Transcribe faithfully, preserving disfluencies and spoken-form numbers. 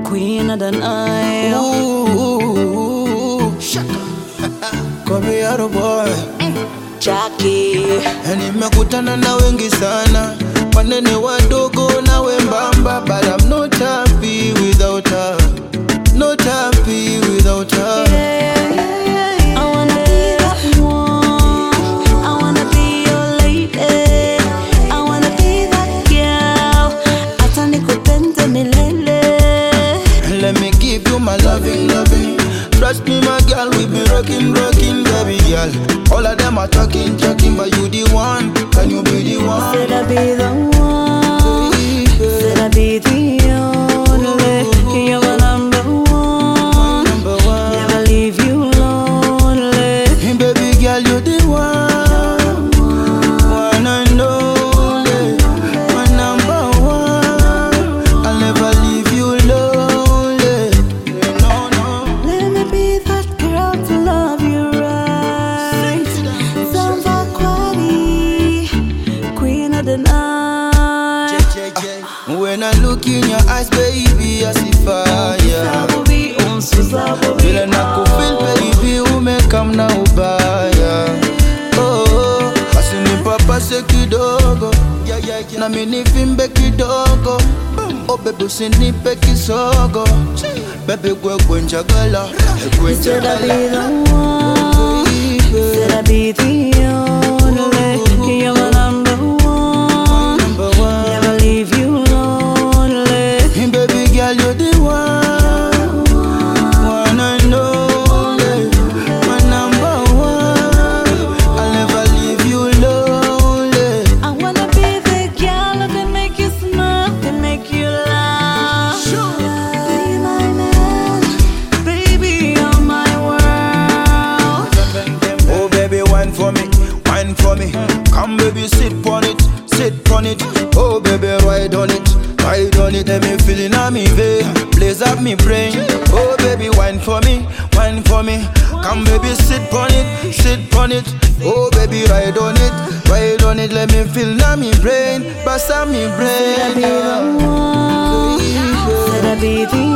queen of the night. Ooh, come here boy, Jackie. nimekutana na wengi sana, wanene wadogo na wembamba, but I'm not happy without her, not happy without her. Yeah, yeah, yeah, yeah. I wanna be that one, I wanna be your lady, I wanna be that girl, hata nikupende milele. Let me give you my loving, loving. Trust me, my girl, we be rocking, rocking, baby girl. All of them are talking, talking, but you the one. Can you be the one? Said I be the one, said I be the only. You're my number one, Number one. never leave you lonely. Hey, baby girl, you the one, one and only, my number one. I'll never leave you lonely. No, no. Let me be that girl to love you right. Samba Kwani, queen of the night. When I look in your eyes, baby, I see fire. Sababi, unsu sababi. Vile nakufeel baby, umekam na ubaya. Oh, asinipapase kidogo, na mimi nivimbe kidogo. Oh baby, usinipe kisogo. Baby, gwe njagala, gwe Said I be njagala. the one, said I be the only. You're my number one, Number one. never leave you lonely. Hey, baby girl, you're the one, one and only, my number one. I'll never leave you lonely. I wanna be the girl that make you smile, that make you laugh. Be my man, baby, you're my world. Oh baby, wine for me, wine for me. Come baby, sit on it, sit on it. Oh baby, ride on it, ride on it. Let me feel it on me vein, blaze up me brain. Oh baby, wine for me, wine for me. Come baby, sit on it, sit on it. Oh baby, ride on it, ride on it. Let me feel it on me brain, bust on me Said I brain. be the one, said I be the